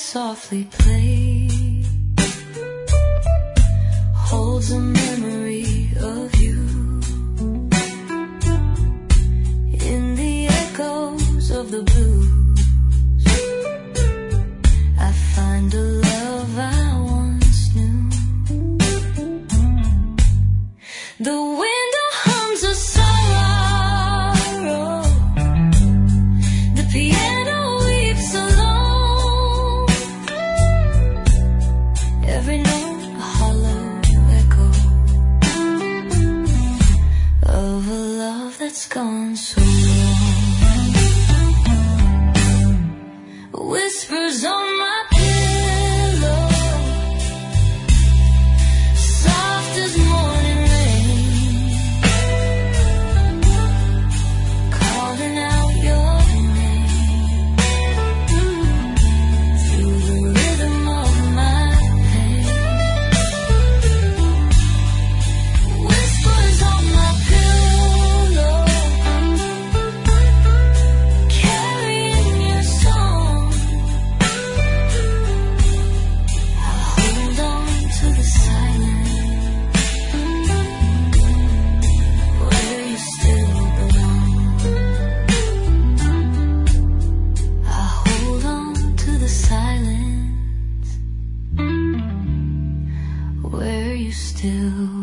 softly play holds a memory of you in the echoes of the blues. I find a love I once knew. The window hums a sorrow, the piano weeps alone, every note a hollow echo of a love that's gone so long. Whispers on my pillow, soft as morning rain, calling out your name through the rhythm of my pain. Whispers on my pillow, carrying your song. I hold on to the silence where you still belong. I hold on to the silence where you still